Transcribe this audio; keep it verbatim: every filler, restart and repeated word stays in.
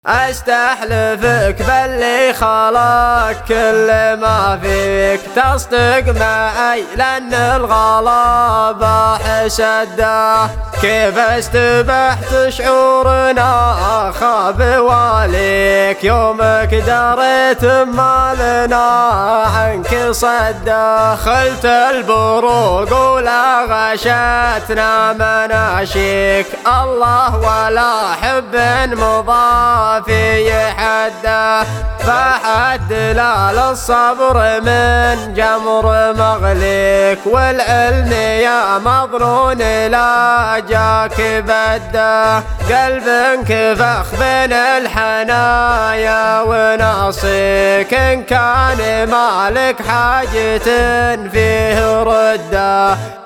استحلفك باللي خلاك كل ما فيك تصدق معي لأن الغلا باح سده. كيف استبحت شعورنا خاب واليك يومك دريت ما لنا عنك صده. خلت البروق ولا غشتنا مناشيك الله ولا حب مضى في حده. فحد لا للصبر من جمر مغليك والعلم يا مظنون لا جاك بده. قلب انكفخ بين الحنايا وناصيك إن كان مالك حاجة فيه رده.